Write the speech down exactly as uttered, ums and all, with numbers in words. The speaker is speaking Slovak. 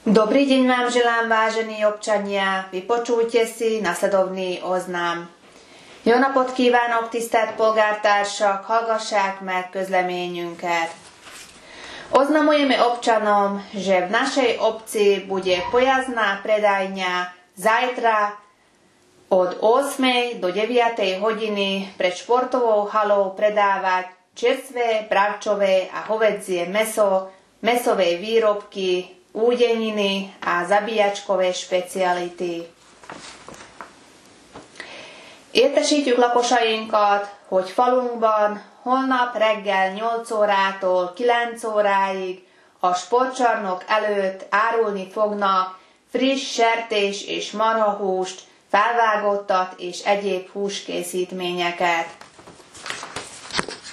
Dobrý deň vám želám, vážení občania. Vypočujte si nasledovný oznám. Jó napot kívánok, tisztelt polgártársak, hallgassák meg közleményünket. Oznamujeme občanom, že v našej obci bude pojazdná predajňa zajtra od ôsmej do deviatej hodiny pred športovou halou predávať čerstvé, bravčové a hovädzie mäso, mäsové výrobky, údeniny a zabíjačkové speciality. Értesítjük lakosainkat, hogy falunkban holnap reggel nyolc órától kilenc óráig a sportcsarnok előtt árulni fognak friss sertés és marhahúst, felvágottat és egyéb húskészítményeket.